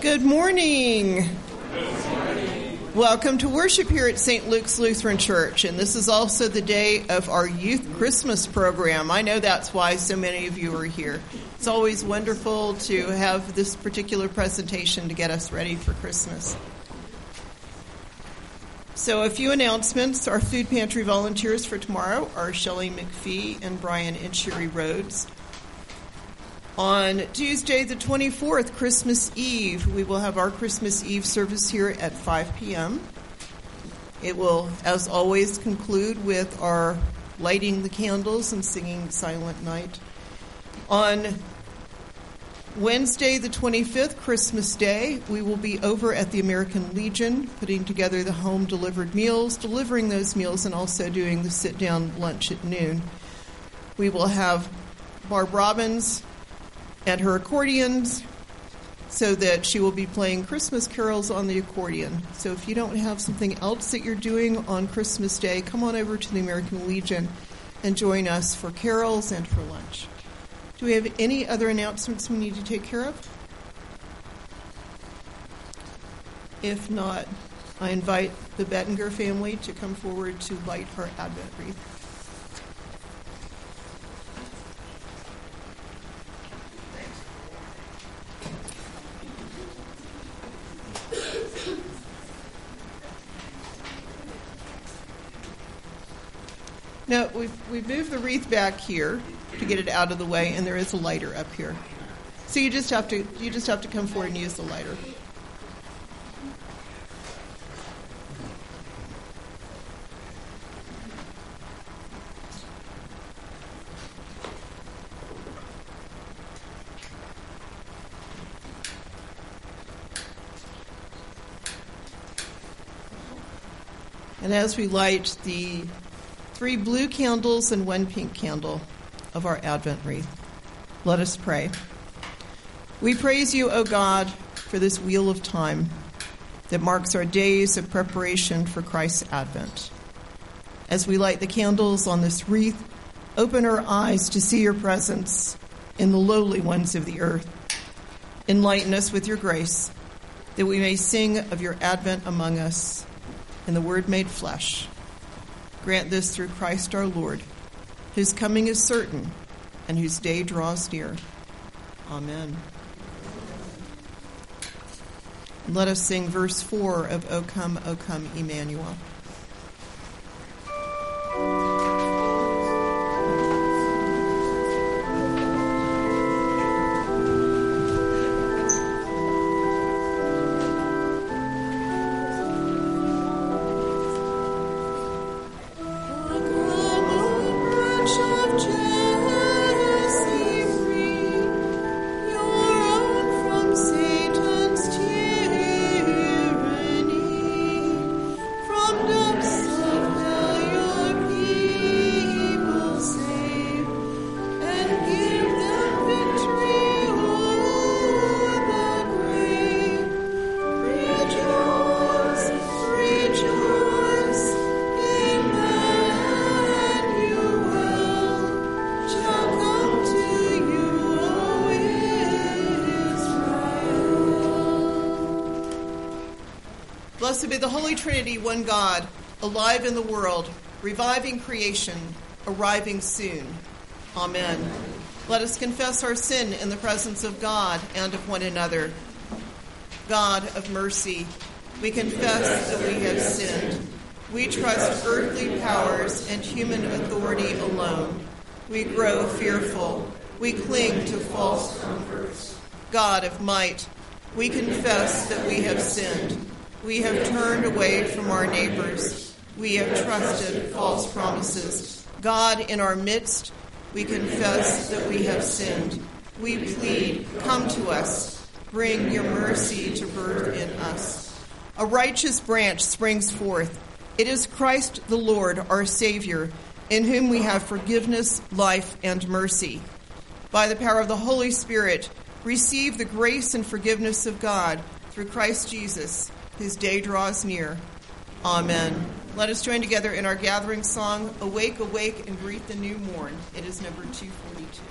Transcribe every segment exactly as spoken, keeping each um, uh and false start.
Good morning. Good morning. Welcome to worship here at Saint Luke's Lutheran Church, and this is also the day of our Youth Christmas program. I know that's why so many of you are here. It's always wonderful to have this particular presentation to get us ready for Christmas. So a few announcements. Our food pantry volunteers for tomorrow are Shelley McPhee and Brian and Sherry Rhodes. On Tuesday the twenty-fourth, Christmas Eve, we will have our Christmas Eve service here at five p.m. It will, as always, conclude with our lighting the candles and singing Silent Night. On Wednesday the twenty-fifth, Christmas Day, we will be over at the American Legion putting together the home-delivered meals, delivering those meals, and also doing the sit-down lunch at noon. We will have Barb Robbins and her accordions, so that she will be playing Christmas carols on the accordion. So if you don't have something else that you're doing on Christmas Day, come on over to the American Legion and join us for carols and for lunch. Do we have any other announcements we need to take care of? If not, I invite the Bettinger family to come forward to light our Advent wreath. Now, we've, we've moved the wreath back here to get it out of the way, and there is a lighter up here. So you just have to you just have to come forward and use the lighter. And as we light the three blue candles and one pink candle of our Advent wreath, let us pray. We praise you, O God, for this wheel of time that marks our days of preparation for Christ's Advent. As we light the candles on this wreath, open our eyes to see your presence in the lowly ones of the earth. Enlighten us with your grace, that we may sing of your Advent among us in the Word made flesh. Grant this through Christ our Lord, whose coming is certain and whose day draws near. Amen. And let us sing verse four of O Come, O Come, Emmanuel. Blessed be the Holy Trinity, one God, alive in the world, reviving creation, arriving soon. Amen. Let us confess our sin in the presence of God and of one another. God of mercy, we confess that we have sinned. We trust earthly powers and human authority alone. We grow fearful. We cling to false comforts. God of might, we confess that we have sinned. We have turned away from our neighbors. We have trusted false promises. God, in our midst, we confess that we have sinned. We plead, come to us. Bring your mercy to birth in us. A righteous branch springs forth. It is Christ the Lord, our Savior, in whom we have forgiveness, life, and mercy. By the power of the Holy Spirit, receive the grace and forgiveness of God through Christ Jesus, whose day draws near. Amen. Let us join together in our gathering song, Awake, Awake, and Greet the New Morn. It is number two forty-two.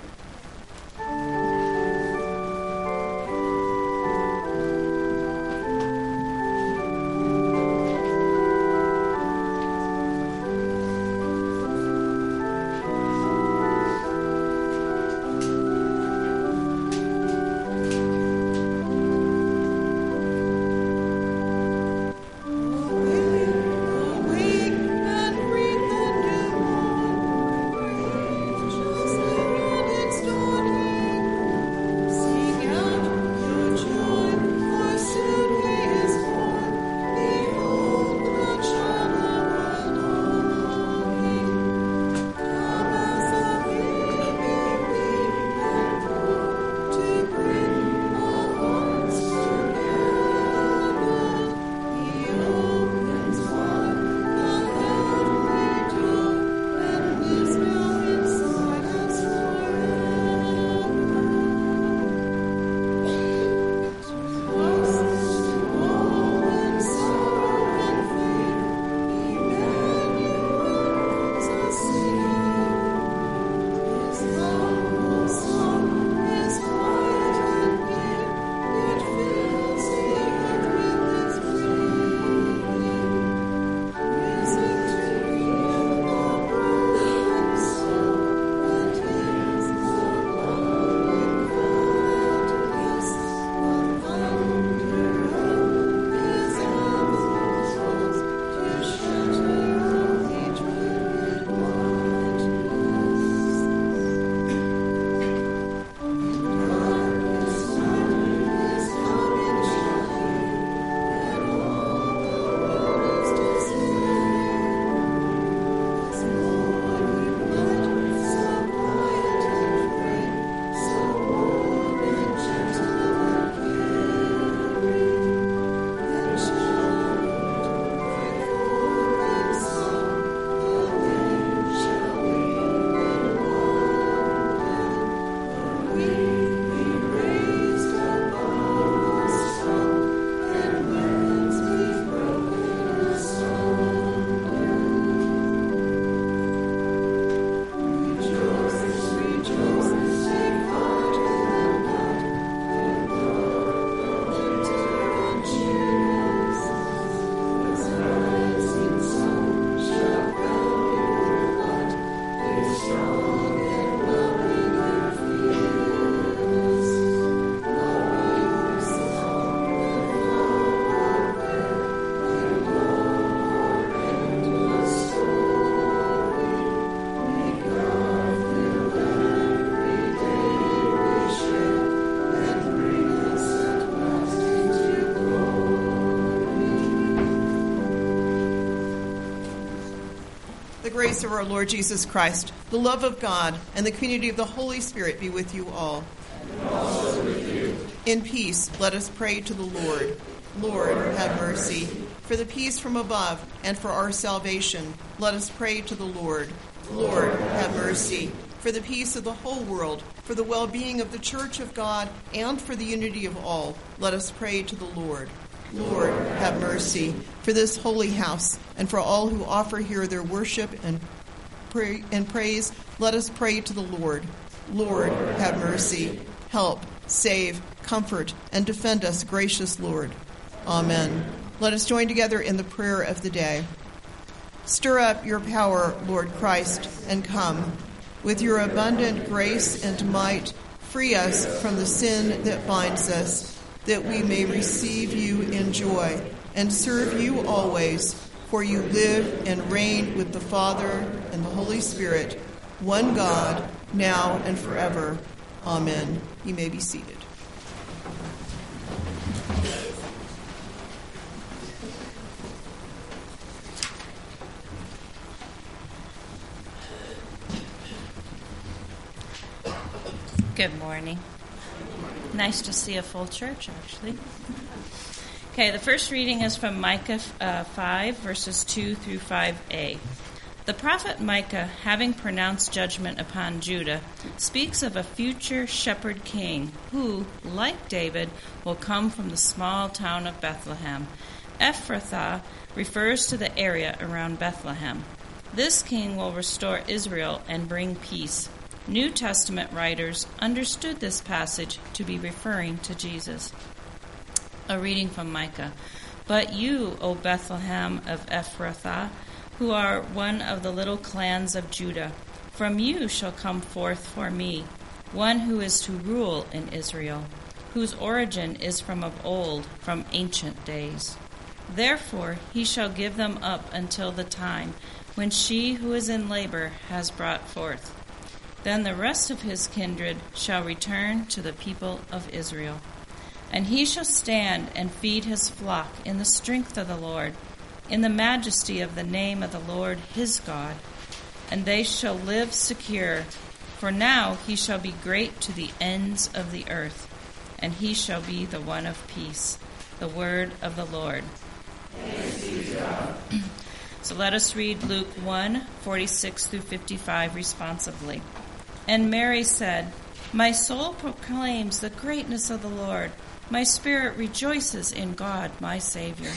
The grace of our Lord Jesus Christ, the love of God, and the community of the Holy Spirit be with you all. And also with you. In peace, let us pray to the Lord. Lord, have mercy. For the peace from above and for our salvation, let us pray to the Lord. Lord, have mercy. For the peace of the whole world, for the well-being of the Church of God, and for the unity of all, let us pray to the Lord. Lord, have mercy. For this holy house, and for all who offer here their worship and pray and praise, let us pray to the Lord. Lord, have mercy. Help, save, comfort, and defend us, gracious Lord. Amen. Let us join together in the prayer of the day. Stir up your power, Lord Christ, and come. With your abundant grace and might, free us from the sin that binds us, that we may receive you in joy and serve you always, for you live and reign with the Father and the Holy Spirit, one God, now and forever. Amen. You may be seated. Good morning. Nice to see a full church, actually. Okay, the first reading is from Micah uh, five, verses two through five a. The prophet Micah, having pronounced judgment upon Judah, speaks of a future shepherd king who, like David, will come from the small town of Bethlehem. Ephrathah refers to the area around Bethlehem. This king will restore Israel and bring peace. New Testament writers understood this passage to be referring to Jesus. A reading from Micah. But you, O Bethlehem of Ephrathah, who are one of the little clans of Judah, from you shall come forth for me one who is to rule in Israel, whose origin is from of old, from ancient days. Therefore he shall give them up until the time when she who is in labor has brought forth. Then the rest of his kindred shall return to the people of Israel. And he shall stand and feed his flock in the strength of the Lord, in the majesty of the name of the Lord his God. And they shall live secure, for now he shall be great to the ends of the earth, and he shall be the one of peace. The word of the Lord. Thanks be to God. So let us read Luke one, forty-six through fifty-five responsively. And Mary said, My soul proclaims the greatness of the Lord. My spirit rejoices in God, my Savior.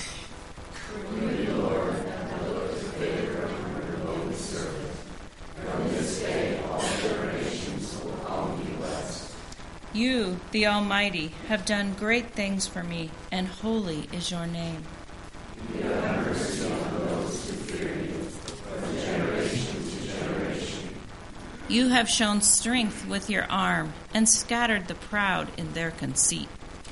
Truly, Lord, have looked with favor on your lowly servant. From this day all generations will call me blessed. You, the Almighty, have done great things for me, and holy is your name. You have mercy on those who fear you, from generation to generation. You have shown strength with your arm, and scattered the proud in their conceit.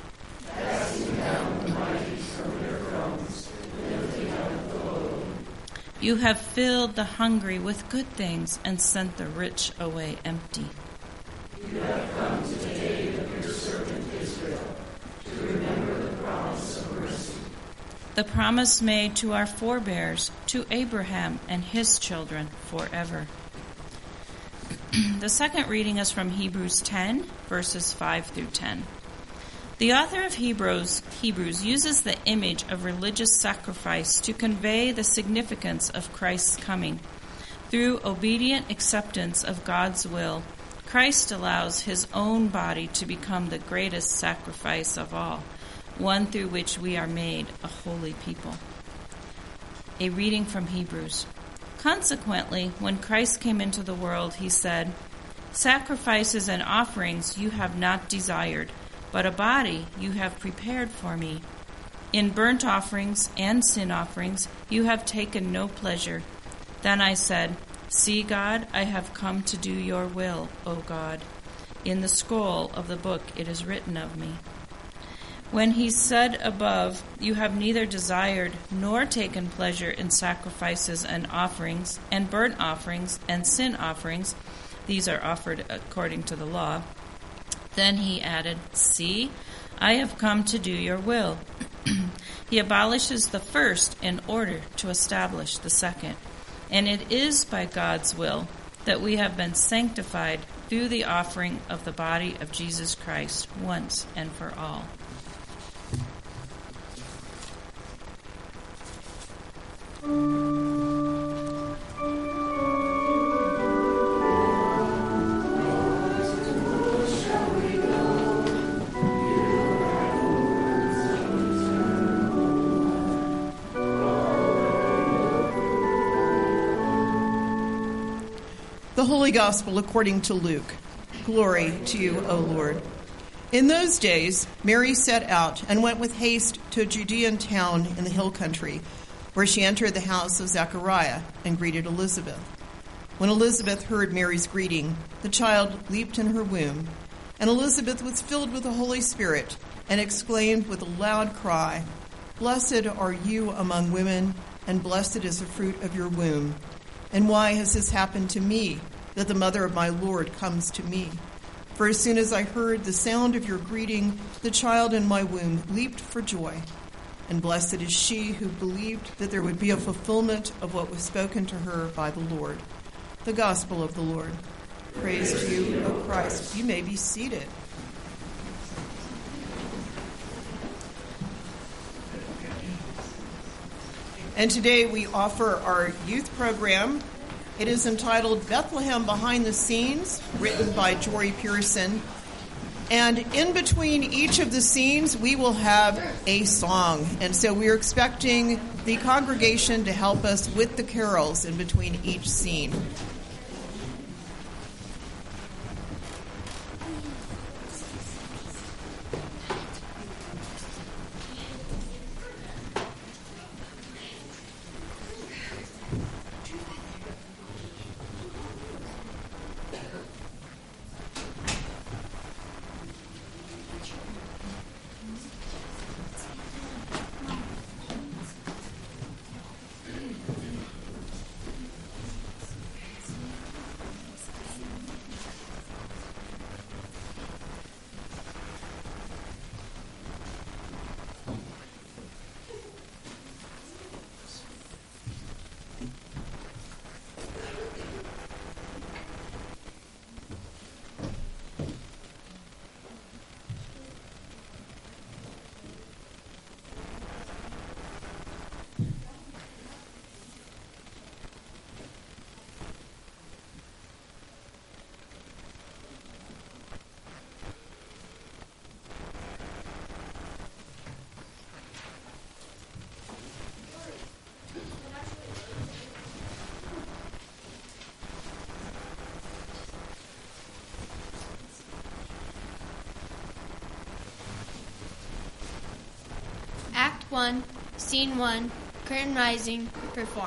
Casting down the mighty from their thrones, lifting up the lowly. You have filled the hungry with good things, and sent the rich away empty. You have come to the aid of your servant Israel, to remember the promise of mercy. The promise made to our forebears, to Abraham and his children forever. The second reading is from Hebrews ten, verses five through ten. The author of Hebrews, Hebrews uses the image of religious sacrifice to convey the significance of Christ's coming. Through obedient acceptance of God's will, Christ allows his own body to become the greatest sacrifice of all, one through which we are made a holy people. A reading from Hebrews. Consequently, when Christ came into the world, he said, Sacrifices and offerings you have not desired, but a body you have prepared for me. In burnt offerings and sin offerings you have taken no pleasure. Then I said, See, God, I have come to do your will, O God. In the scroll of the book it is written of me. When he said above, You have neither desired nor taken pleasure in sacrifices and offerings, and burnt offerings and sin offerings, these are offered according to the law. Then he added, See, I have come to do your will. He abolishes the first in order to establish the second. And it is by God's will that we have been sanctified through the offering of the body of Jesus Christ once and for all. The Holy Gospel according to Luke. Glory to you, O Lord. In those days, Mary set out and went with haste to a Judean town in the hill country, where she entered the house of Zechariah and greeted Elizabeth. When Elizabeth heard Mary's greeting, the child leaped in her womb, and Elizabeth was filled with the Holy Spirit and exclaimed with a loud cry, "Blessed are you among women, and blessed is the fruit of your womb. And why has this happened to me, that the mother of my Lord comes to me? For as soon as I heard the sound of your greeting, the child in my womb leaped for joy. And blessed is she who believed that there would be a fulfillment of what was spoken to her by the Lord." The Gospel of the Lord. Praise to you, O Christ. You may be seated. And today we offer our youth program. It is entitled Bethlehem Behind the Scenes, written by Jory Pearson. And in between each of the scenes, we will have a song. And so we're expecting the congregation to help us with the carols in between each scene. Act one, Scene one, Curtain Rising, perform.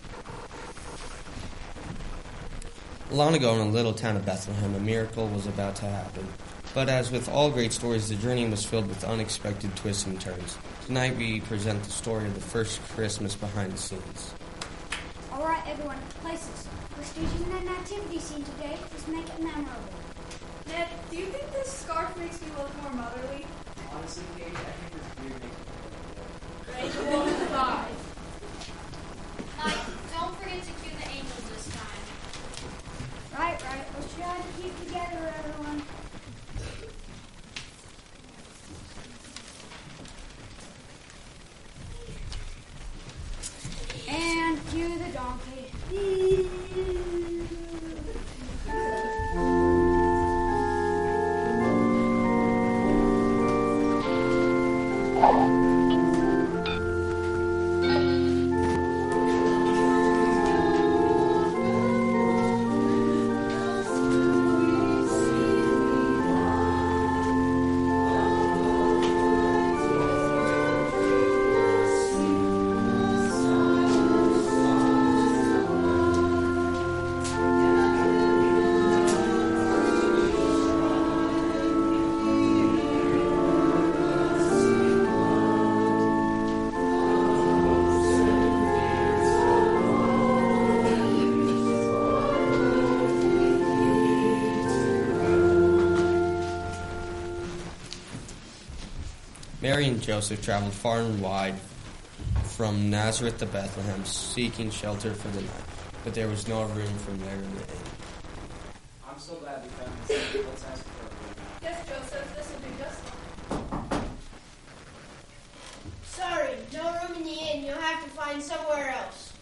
Long ago in a little town of Bethlehem, a miracle was about to happen. But as with all great stories, the journey was filled with unexpected twists and turns. Tonight we present the story of the first Christmas behind the scenes. All right, everyone, places. We're staging an nativity scene today. Let's make it memorable. Ned, do you think this scarf makes me look more motherly? Honestly, Paige, I think this beard makes me Ready to walk the five. Mike, don't forget to cue the angels this time. Right, right. Let's try to keep together, everyone. And cue the donkey. Mary and Joseph traveled far and wide from Nazareth to Bethlehem, seeking shelter for the night. but there was no room for Mary in the inn. I'm so glad we found this. Let's ask for a room. Yes, Joseph, this will be just fine. Sorry, no room in the inn. You'll have to find somewhere else.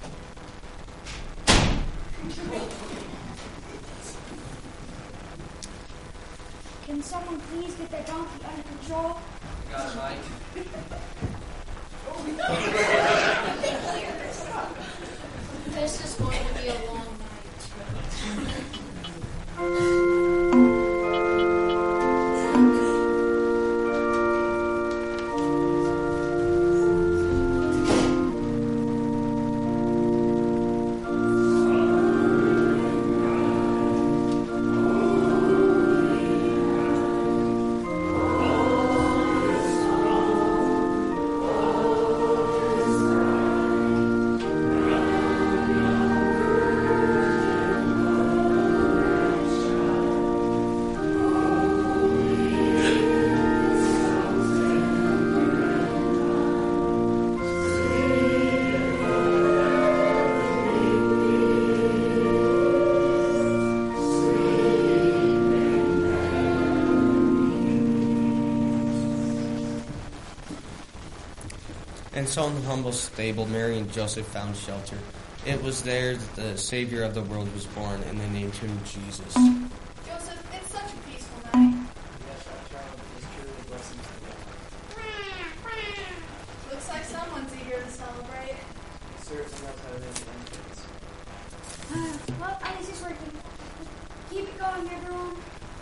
Can someone please get that donkey under control? Got it, Mike. This is going to be a long And so in the humble stable, Mary and Joseph found shelter. It was there that the Savior of the world was born, and they named him Jesus. Joseph, it's such a peaceful night. Yes, our child is truly blessings to God. Looks like someone's eager to celebrate. Serves enough out of his infants. Well, at least it's working. Keep it going, everyone.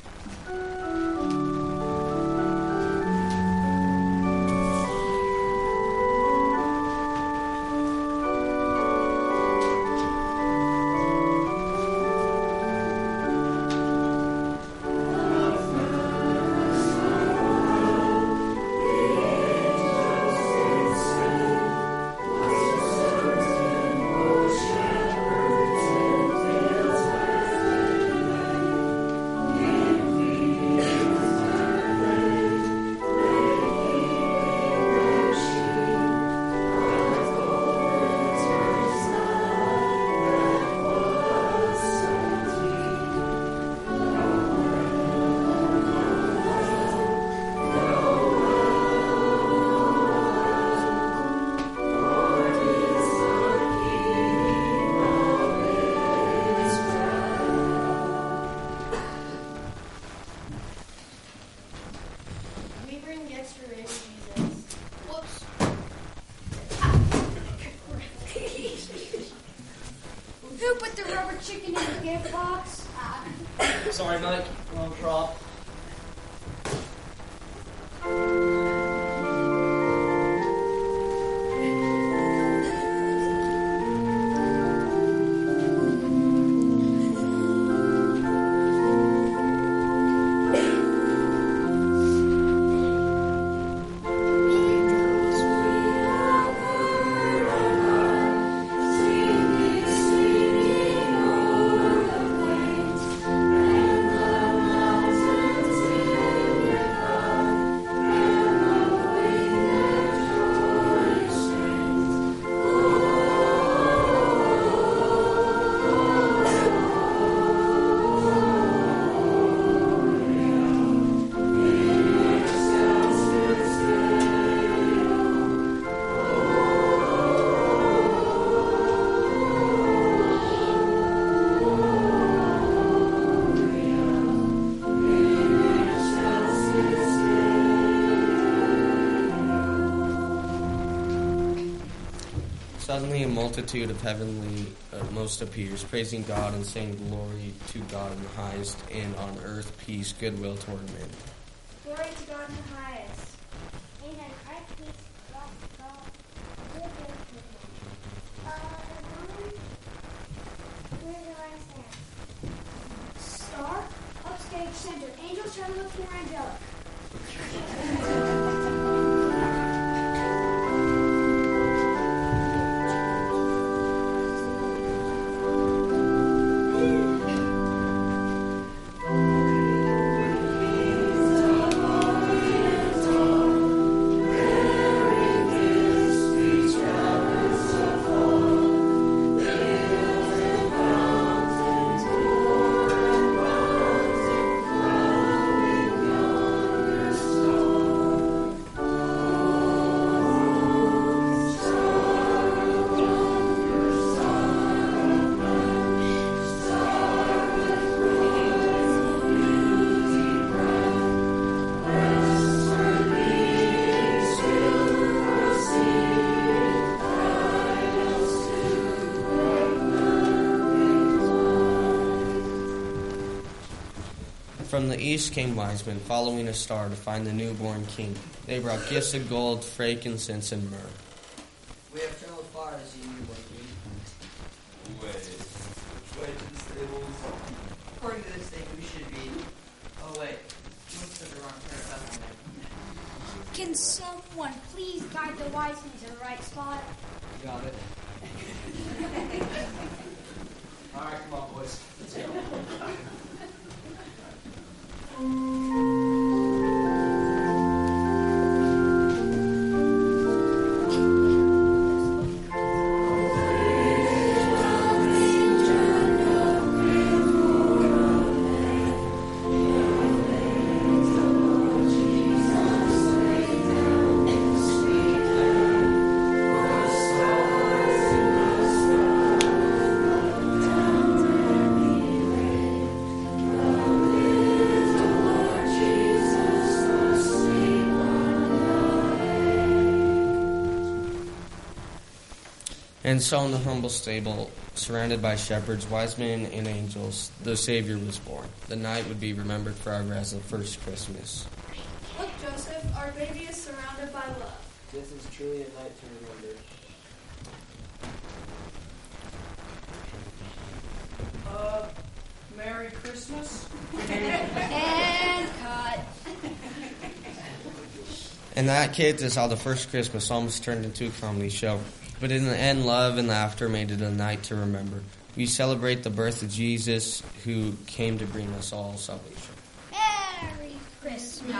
Who put the rubber chicken in the gift box? Sorry, Mike. Wrong prop. Suddenly a multitude of heavenly uh, hosts appears, praising God and saying glory to God in the highest, and on earth peace, goodwill toward men. Glory to God in the highest. And on earth peace, God, God, goodwill to men. Uh, where's the last dance? Star, upstage center. Angels try to look more angelic. Thank you. From the east came wise men, following a star to find the newborn king. They brought gifts of gold, frankincense, and myrrh. We have traveled far to see you, newborn king. Way. Which way to the stables? According to this thing, we should be. Oh, wait. You must put the wrong pair of on Can someone please guide the wise men to the right spot? there. Got it. Alright, come on, boys. Let's go. And so in the humble stable, surrounded by shepherds, wise men, and angels, the Savior was born. The night would be remembered forever as the first Christmas. Look, Joseph, our baby is surrounded by love. This is truly a night to remember. Uh, Merry Christmas. And cut. And that, kids, is how the first Christmas almost turned into a comedy show. But in the end, love and laughter made it a night to remember. We celebrate the birth of Jesus, who came to bring us all salvation. Merry Christmas.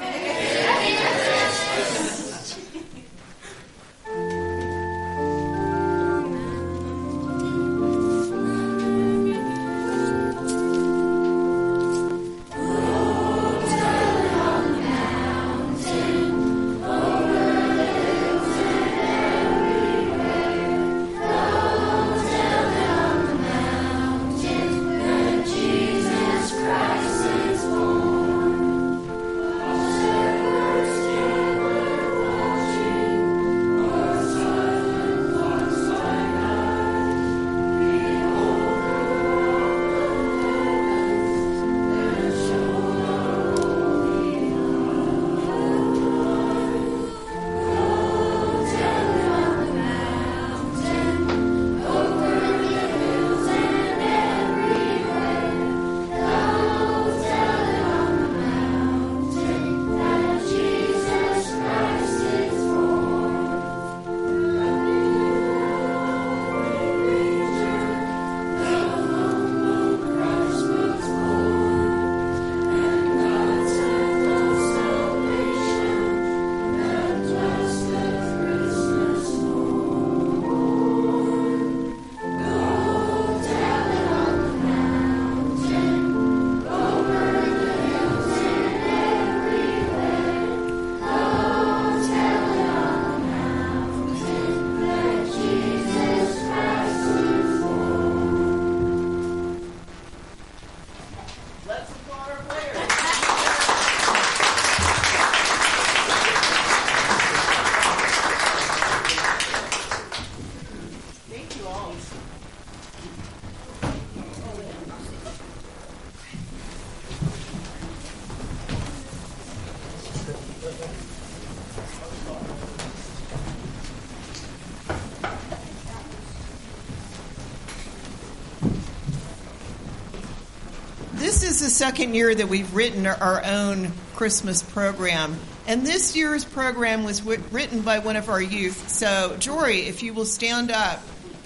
This is the second year that we've written our own Christmas program. And this year's program was w- written by one of our youth. So, Jory, if you will stand up.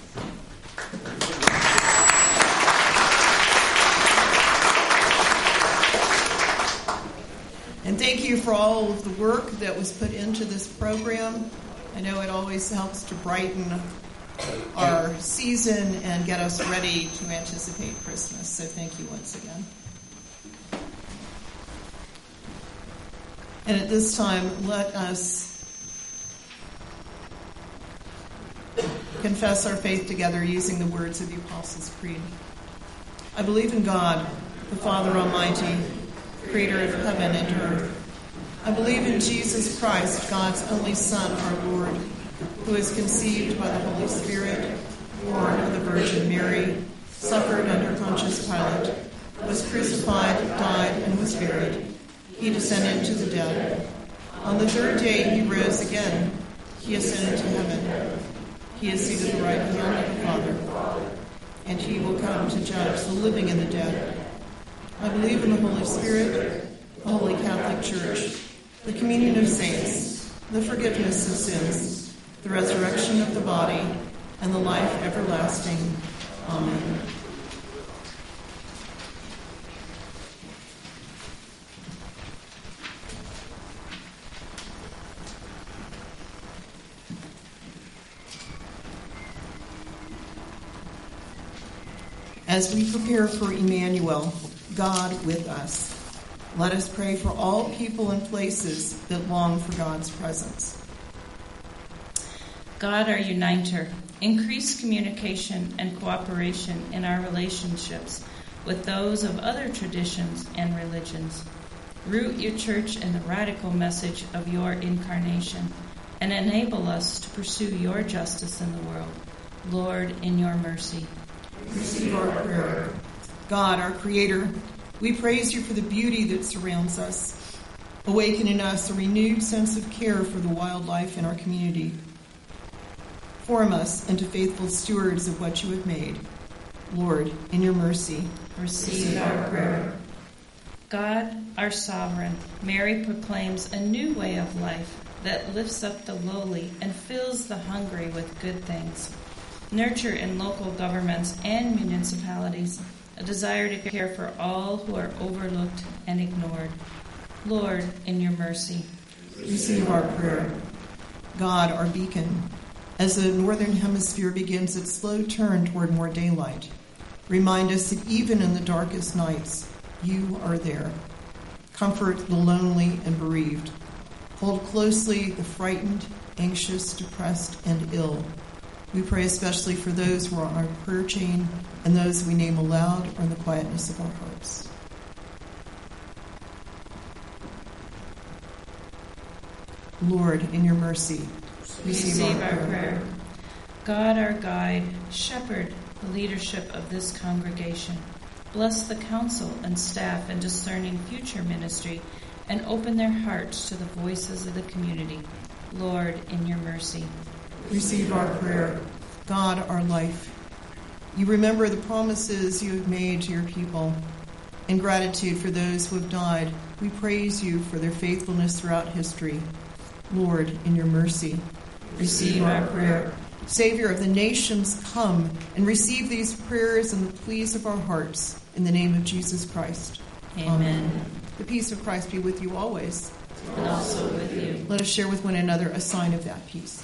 And thank you for all of the work that was put into this program. I know it always helps to brighten our season and get us ready to anticipate Christmas. So thank you once again. And at this time, let us confess our faith together using the words of the Apostles' Creed. I believe in God, the Father Almighty, creator of heaven and earth. I believe in Jesus Christ, God's only Son, our Lord, who is conceived by the Holy Spirit, born of the Virgin Mary, suffered under Pontius Pilate, was crucified, died, and was buried. He descended into the dead. On the third day he rose again. He ascended to heaven. He is seated at the right hand of the Father. And he will come to judge the living and the dead. I believe in the Holy Spirit, the Holy Catholic Church, the communion of saints, the forgiveness of sins, the resurrection of the body, and the life everlasting. Amen. As we prepare for Emmanuel, God with us, let us pray for all people and places that long for God's presence. God, our uniter, increase communication and cooperation in our relationships with those of other traditions and religions. Root your church in the radical message of your incarnation and enable us to pursue your justice in the world. Lord, in your mercy. Receive our prayer. God, our Creator, we praise you for the beauty that surrounds us. Awaken in us a renewed sense of care for the wildlife in our community. Form us into faithful stewards of what you have made. Lord, in your mercy, receive our prayer. God, our sovereign, Mary proclaims a new way of life that lifts up the lowly and fills the hungry with good things. Nurture in local governments and municipalities a desire to care for all who are overlooked and ignored. Lord, in your mercy, receive our prayer. God, our beacon, as the northern hemisphere begins its slow turn toward more daylight, remind us that even in the darkest nights, you are there. Comfort the lonely and bereaved. Hold closely the frightened, anxious, depressed, and ill. We pray especially for those who are on our prayer chain and those we name aloud or in the quietness of our hearts. Lord, in your mercy, receive, receive our, our prayer. prayer. God, our guide, shepherd the leadership of this congregation. Bless the council and staff in discerning future ministry and open their hearts to the voices of the community. Lord, in your mercy. Receive our prayer. God, our life. You remember the promises you have made to your people. In gratitude for those who have died, we praise you for their faithfulness throughout history. Lord, in your mercy, receive our prayer. Savior of the nations, come and receive these prayers and the pleas of our hearts in the name of Jesus Christ. Amen. Amen. The peace of Christ be with you always. And also with you. Let us share with one another a sign of that peace.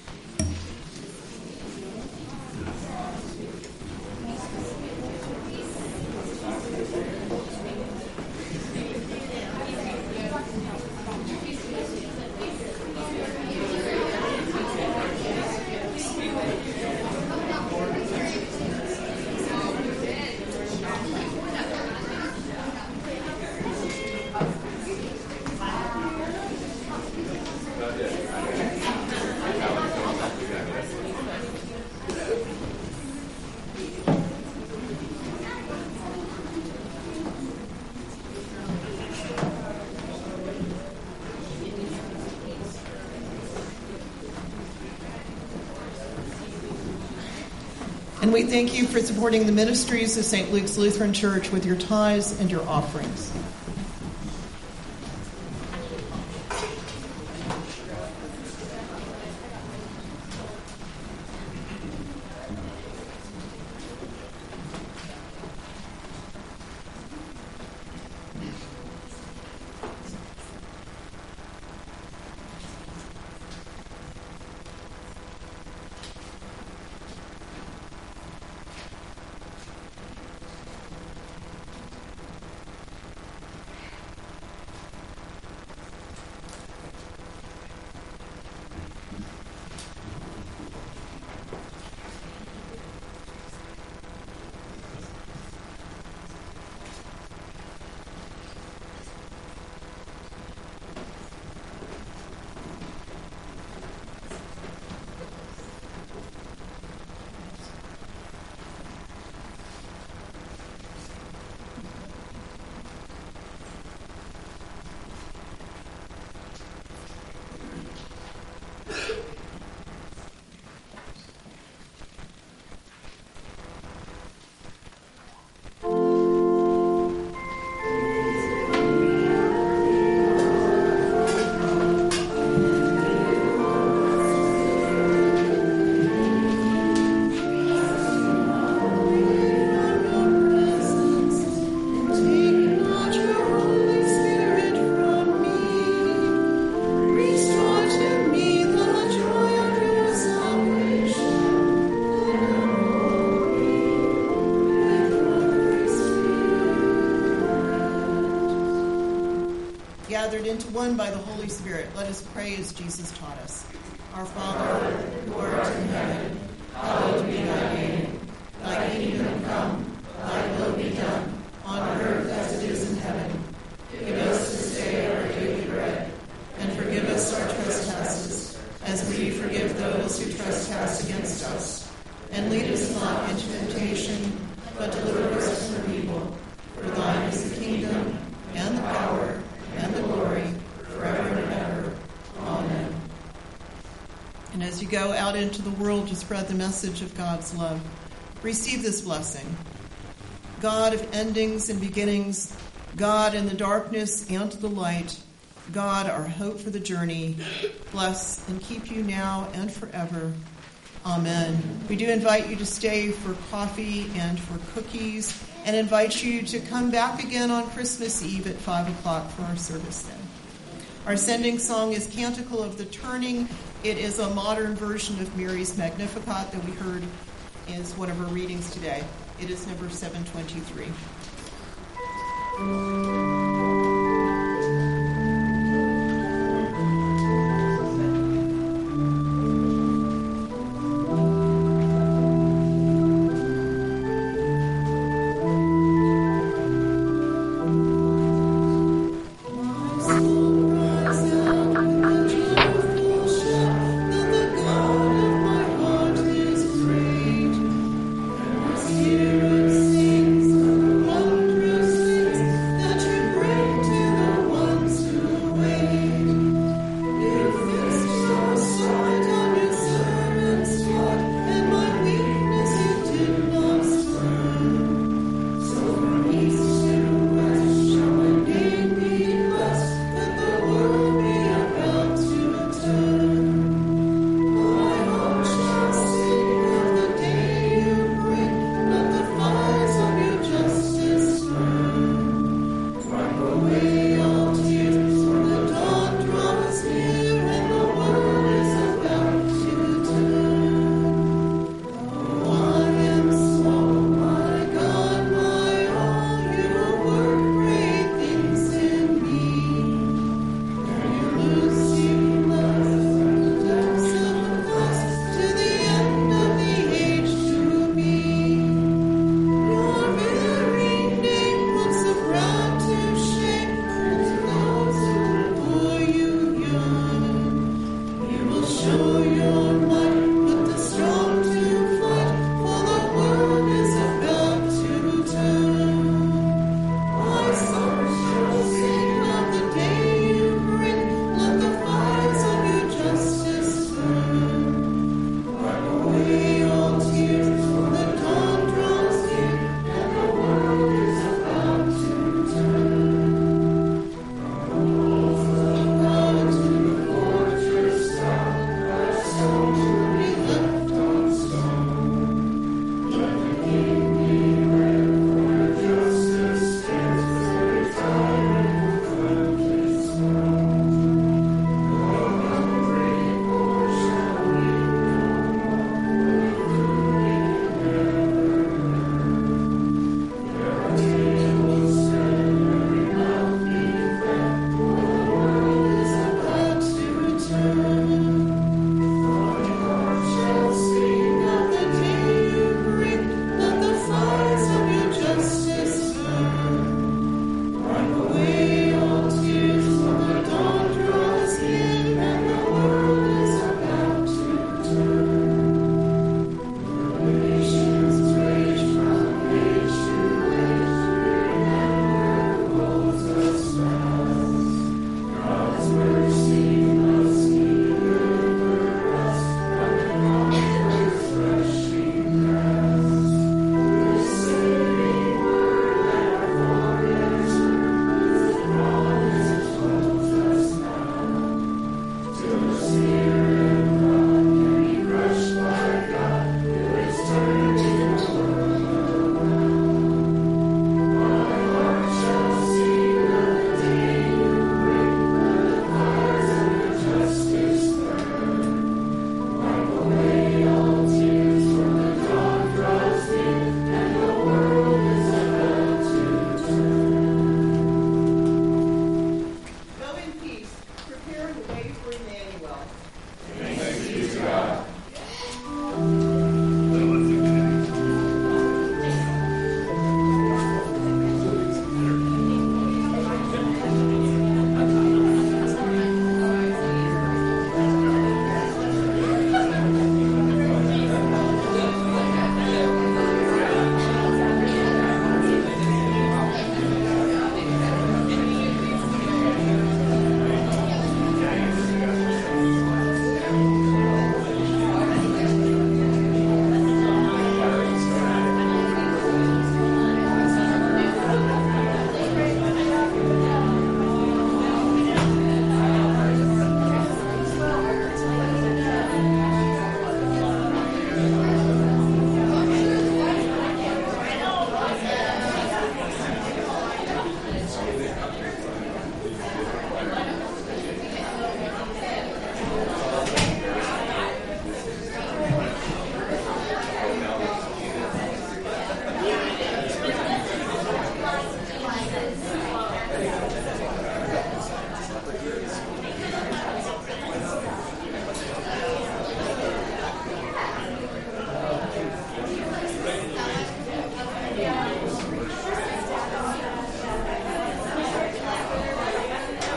And we thank you for supporting the ministries of Saint Luke's Lutheran Church with your tithes and your offerings. gathered into one by the Holy Spirit, let us pray as Jesus taught us. Our Father, who art in heaven, hallowed be thy name. Thy kingdom come, thy will be done, on earth as it is in heaven. Give us this day our daily bread, and forgive us our trespasses, as we forgive those who trespass against us. And lead us not into temptation, but deliver us from evil. For thine is the kingdom, and the power, and the glory, forever and ever. Amen. And as you go out into the world to spread the message of God's love, receive this blessing. God of endings and beginnings, God in the darkness and the light, God, our hope for the journey, bless and keep you now and forever. Amen. We do invite you to stay for coffee and for cookies, and invite you to come back again on Christmas Eve at five o'clock for our service then. Our sending song is Canticle of the Turning. It is a modern version of Mary's Magnificat that we heard as one of our readings today. It is number seven twenty-three.